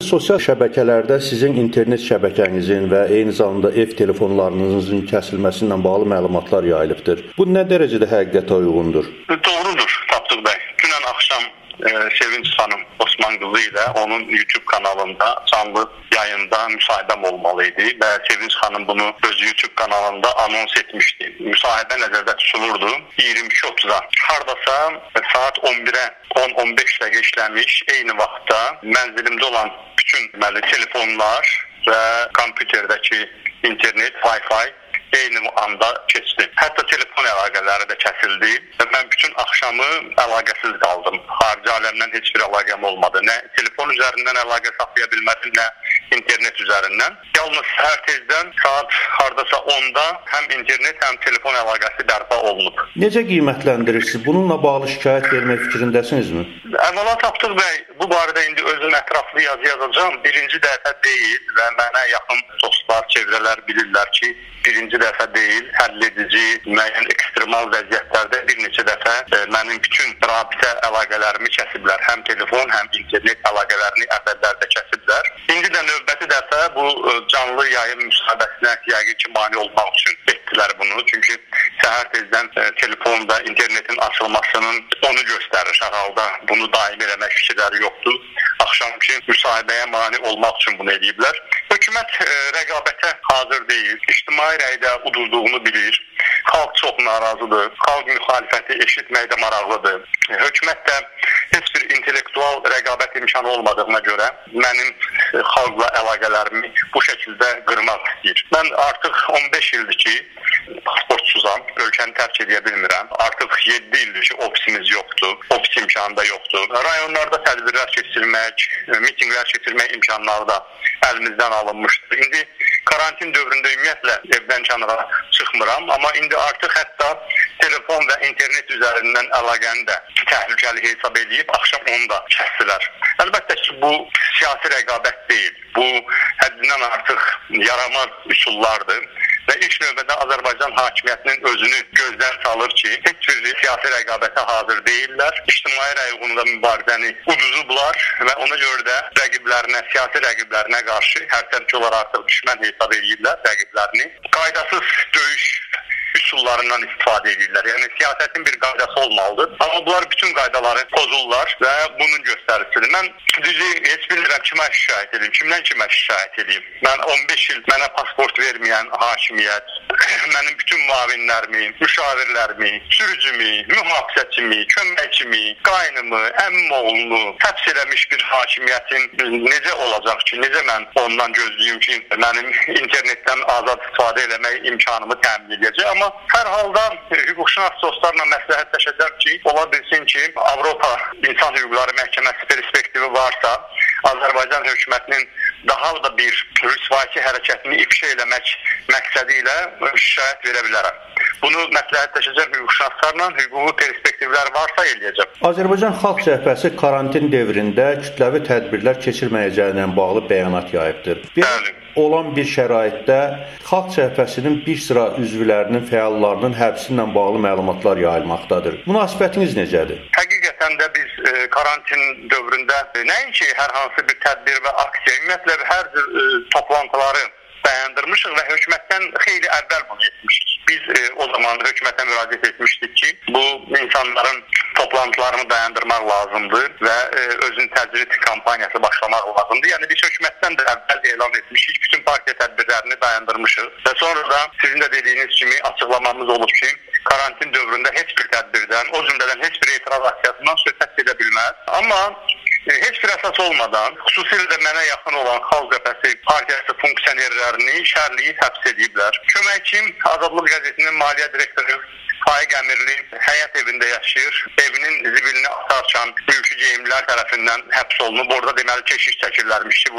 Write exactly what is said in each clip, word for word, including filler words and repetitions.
sosial şəbəkələrdə sizin internet şəbəkənizin və eyni zamanda ev telefonlarınızın kəsilməsindən bağlı məlumatlar yayılıbdır. Bu nə dərəcədə həqiqətə uyğundur? Doğrudur, Tapdıq bəy. Dünən axşam e, Sevinç xanım Osman qızı ilə onun YouTube kanalında canlı yayında müsahibəm olmalıydı və Sevinç xanım bunu öz YouTube kanalında anons etmişdi. Müsahibə nəzərdə tutulurdu iyirmi iki otuzda. Hardasa saat on birə on on beş dəqiqə işləmiş, eyni vaxtda mənzilimdə olan bütün deməli telefonlar və kompüterdəki internet, Wi-Fi eyni anda keçdi. Hətta telefon əlaqələri də kəsildi və mən bütün axşamı əlaqəsiz qaldım. Xarici aləmdən heç bir əlaqəm olmadı. Nə telefon üzərindən əlaqə saxlaya bilmədim, nə internet üzərindən. Yalnız səhər tezdən saat hardasa onda həm internet, həm telefon əlaqəsi bərpa olunub. Necə qiymətləndirirsiniz? Bununla bağlı şikayət vermək fikrindəsinizmi? Əvvəla Tapdıq bəy, bu barədə indi özüm ətraflı yazı yazacağım. Birinci dəfə deyil və mənə yaxın dostlar, çevrələr bilirlər ki, birinci dəfə deyil, həll edici, müəyyən ekstremal vəziyyətlərdə bir neçə dəfə e, mənim bütün rabitə əlaqələrimi kəsiblər. Həm telefon, həm internet əlaqələrini əvvəllərdə kəsiblər. İndi də növbəti dəfə bu e, canlı yayın müsahibəsinə yəqin ki, mane olmaq üçün etdilər bunu. Çünki səhər tezdən e, telefon və internetin açılmasının onu göstərir. Hər halda bunu daim eləmək fikirləri yoxdur. Axşamki müsahibəyə mane olmaq üçün bunu ediblər. Hökumət e, rəqabətə hazır deyil. İctimai rəydə uduzduğunu bilir. Xalq çox narazıdır. Xalq müxalifəti eşitməkdə maraqlıdır. Hökumət də heç bir intellektual rəqabət imkanı olmadığına görə mənim xalqla əlaqələrimi bu şəkildə qırmaq istəyir. Mən artıq on beş ildir ki, pasportsuzam, ölkəni tərk edə bilmirəm. Artıq yeddi ildir ki, ofisimiz yoxdur, ofis imkanı da yoxdur. Rayonlarda tədbirlər keçirmək, mitinqlər keçirmək imkanları da əlimizdən alınmışdır. İndi karantin dövründə ümumiyyətlə evdən kənara çıxmıram, amma indi artıq hətta telefon və internet üzərindən əlaqəni də təhlükəli hesab edib axşam onu da kəsdilər. Əlbəttə ki, bu siyasi rəqabət deyil. Bu həddindən artıq yaramaz üsullardır və ilk növbədə Azərbaycan hakimiyyətinin özünü gözdən salır ki, heç bir siyasi rəqabətə hazır deyirlər. İctimai rəy uğrunda mübarizəni uduzublar və ona görə də rəqiblərinə, siyasi rəqiblərinə qarşı hərtərki olaraq artıq düşmən hesab edirlər rəqiblərini. Qaydasız döyüş üsullarından istifadə edirlər. Yəni siyasətin bir qaydası olmalıdır. Amma bunlar bütün qaydaları pozurlar və bunun göstəricisidir. Mən düzü heç bilmirəm kimə şikayət edeyim, kimdən kimə şikayət edeyim. Mən on beş il mənə pasport verməyən hakimiyyət, mənim bütün müavinlərimi, müşavirlərimi, sürücümü, mühafizəçimi, köməkçimi, qaynımı, əmmoğlunu həbs eləmiş bir hakimiyyətin necə olacaq ki, necə mən ondan gözləyim ki, mənim internetdən azad istifadə eləmək imkanımı təmin edəcək. Amma hər halda hüquqşünas dostlarla məsləhətləşəcəm ki, ola bilsin ki, Avropa İnsan Hüquqları Məhkəməsi perspektivi varsa, Azərbaycan hökumətinin daha da bir rüsvayçı hərəkətini ifşa eləmək məqsədi ilə şikayət verə bilərəm. Bunu məsləhətləşəcəm hüquqşünaslarla, hüquqi perspektivlər varsa eləyəcəm. Azərbaycan Xalq Cəbhəsi karantin dövründə kütləvi tədbirlər keçirməyəcəyi ilə bağlı bəyanat yayıbdır. Bəli. Olan bir şəraitdə Xalq Cəbhəsinin bir sıra üzvlərinin, fəallarının həbsi ilə bağlı məlumatlar yayılmaqdadır. Münasibətiniz necədir? Həqiqətən də biz e, karantin dövründə e, nəinki hər hansı bir tədbir və aksiya, ümumiyyətlə hər cür e, toplantıları dayandırmışıq və hökumətdən xeyli əvvəl bunu etmişik. Biz e, o zaman hökumətə müraciət etmişdik ki, bu insanların toplantılarını dayandırmaq lazımdır və e, özün təcrid kampaniyası başlamaq lazımdır. Yəni biz hökumətdən də əvvəl elan etmişik, bütün partiya tədbirlərini dayandırmışıq və sonra da sizin də dediyiniz kimi açıqlamamız olub ki, karantin dövründə heç bir tədbirdən, o cümlədən heç bir etiraz aksiyasından söhbət edə bilməz. Amma heç bir əsas olmadan, xüsusilə də mənə yaxın olan Xalq Cəbhəsi partiyası funksionerlərini şərliyib həbs ediblər. Köməkçim Azadlıq qəzetinin maliyyə direktoru Faiq Əmirli həyət evində yaşayır. Evinin zibilini atarkən mülki geyimlər tərəfindən həbs olunub. Orada deməli keşiş çəkirlərmiş ki, bu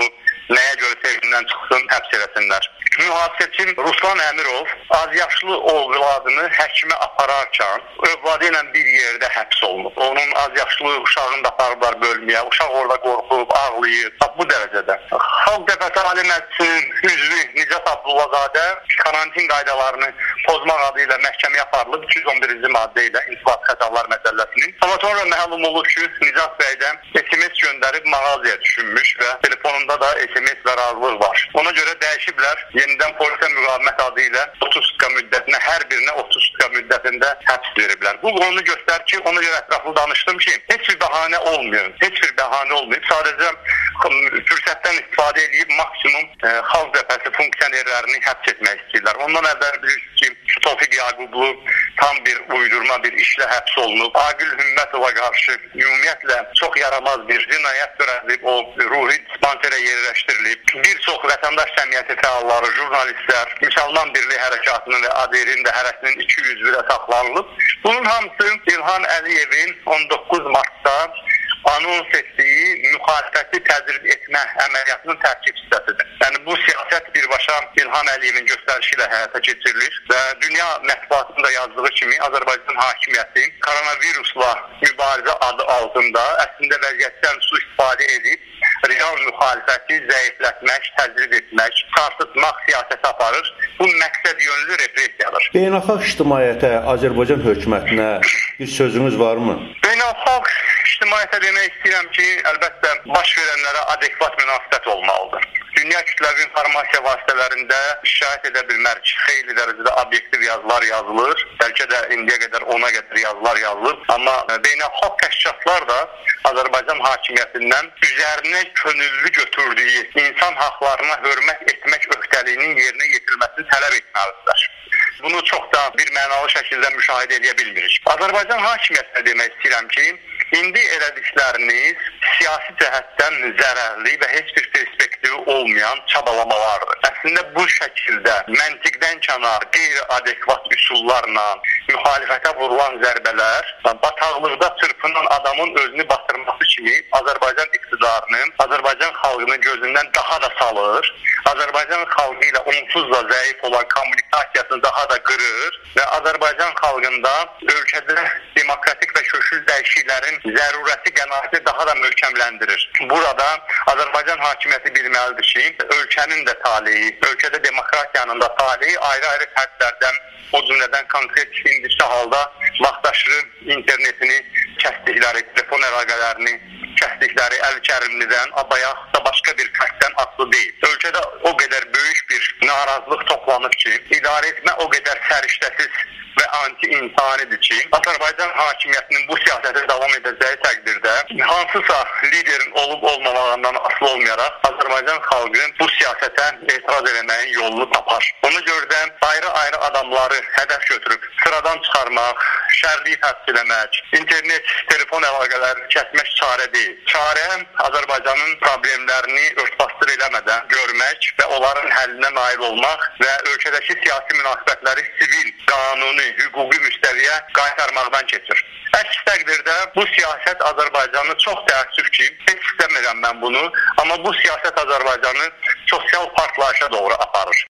nəyə görə sevimdən çıxsın, həbs eləsinlər. Mühafizəçi Ruslan Əmirov azyaşlı övladını həkimə apararkən övladı ilə bir yerdə həbs olunub. Onun azyaşlı uşağını da aparıblar bölməyə. Uşaq orada qorxub, ağlayıb. Bu dərəcədə. Xalq Dəfəsi Ali Məclisinin üzvü Nicat Abdullazadə karantin qaydalarını pozmaq adı ilə məhkəməyə aparılıb iki yüz on birinci maddə ilə inzibati xətalar məcəlləsinin. Amma sonra məlum olub ki, Nicat bəydən S M S göndərib mağazaya düşünmüş və telefonunda da S M S və razılıq var. Ona görə dəyişiblər. Yenidən polisə müqavimət adı ilə otuz sutka müddətinə, hər birinə otuz sutka müddətində həbs veriblər. Bu onu göstərir ki, ona görə ətraflı danışdım ki, heç bir bəhanə olmuyor. Heç bir bəhanə olmuyor. Sadəcə fürsətdən istifadə edib maksimum e, xalq cəbhəsi funksionerlərini həbs etmək istəyirlər. Ondan əvvəl bilirsiniz ki, Tofiq Yaqublu tam bir uydurma bir işlə həbs olunub. Agil Hümmətova qarşı ümumiyyətlə çox yaramaz bir cinayət törədilib, o ruhi dispanserə yerləşdirilib. Bir çox vətəndaş cəmiyyəti fəalları, jurnalistlər, Müsəlman Birliyi Hərəkatının və A D R-in də hərəsinin iki yüzlü də saxlanılıb. Bunun hamısı İlham Əliyevin on doqquz martda anons etdiyi müxalifəti təzyiq etmə əməliyyatının tərkib hissəsidir. Yəni bu siyasət birbaşa İlham Əliyevin göstərişi ilə həyata keçirilir və dünya mətbuatında yazdığı kimi Azərbaycan hakimiyyəti koronavirusla mübarizə adı altında əslində vəziyyətdən sui-istifadə edib real müxalifəti zəiflətmək, təzyiq etmək, sarsıtmaq siyasəti aparır. Bu məqsəd yönlü repressiyadır. Beynəlxalq ictimaiyyətə, Azərbaycan hökumətinə bir sözünüz varmı? Beynəlxalq ictimaiyyətə demək istəyirəm ki, əlbəttə baş verənlərə adekvat münasibət olmalıdır. Dünya kütləvi informasiya vasitələrində şahid edə bilmək ki, xeyli dərəcədə obyektiv yazılar yazılır. Bəlkə də indiyə qədər ona qədər yazılar yazılır. Amma beynəlxalq təşkilatlar da Azərbaycan hakimiyyətindən üzərinə könüllü götürdüyü insan haqlarına hörmət etmək öhdəliyinin yerinə yetirilməsini tələb etməlidirlər. Bunu çox da bir mənalı şəkildə müşahidə edə bilmirik. Azərbaycan hakimiyyətinə demək istəyirəm ki, indi elədikləriniz siyasi cəhətdən zərərli və heç bir perspektivi olmayan çabalamalardır. Əslində bu şəkildə məntiqdən kənar, qeyri-adekvat üsullarla müxalifətə vurulan zərbələr bataqlıqda çırpınan adamın özünü batırması kimi Azərbaycan iqtidarının, Azərbaycan xalqının gözündən daha da salır. Azərbaycan xalqı ilə onsuz da zəif olan kommunikasiyasını daha da qırır və Azərbaycan xalqında ölkədə demokratik və köklü dəyişikliklərin zərurəti qənaəti daha da möhkəmləndirir. Burada Azərbaycan hakimiyyəti bilməlidir ki, ölkənin də taleyi, ölkədə demokratiyanın da taleyi ayrı-ayrı fərdlərdən, o cümlədən konkret indiki halda vaxtaşırı internetini kəsdikləri, telefon əlaqələrini kəsdikləri Əl-Kərimlidən, bayaq da başqa bir fərddən asılı deyil. Ölkədə o qədər böyük bir narazılıq toplanıb ki, idarə etmə o qədər səriştəsiz və anti-insanidir ki, Azərbaycan hakimiyyətinin bu siyasətə davam edəcəyi təqdirdə hansısa liderin olub-olmamağından asılı olmayaraq Azərbaycan xalqı bu siyasətə etiraz eləməyin yolunu tapar. Ona görə də ayrı-ayrı adamları hədəf götürüb sıradan çıxarmaq, şərliyib həbs eləmək, internet, telefon əlaqələrini kəsmək çarə deyil. Çarə Azərbaycanın problemlərini örtbasdır eləmədən görmək və onların həllinə nail olmaq və ölkədəki siyasi münasibətləri sivil, qanuni, hüquqi müstəviyə qaytarmaqdan keçir. Əks təqdirdə bu siyasət Azərbaycanı çox təəssüf ki, heç istəmirəm mən bunu, amma bu siyasət Azərbaycanı sosial partlayışa doğru aparır.